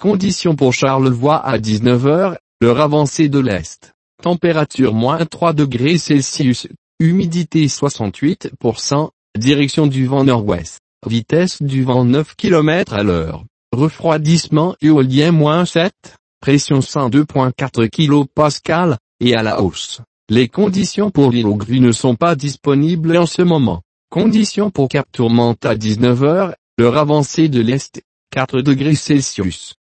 conditions pour Charlevoix à 19 h, l'heure avancée de l'Est. Température -3 degrés Celsius, humidité 68%, direction du vent nord-ouest, vitesse du vent 9 km à l'heure, refroidissement éolien -7, pression 102.4 kPa, et à la hausse. Les conditions pour l'île aux Grues ne sont pas disponibles en ce moment. Conditions pour Cap Tourmente à 19 h, l'heure avancée de l'Est, 4 degrés Celsius.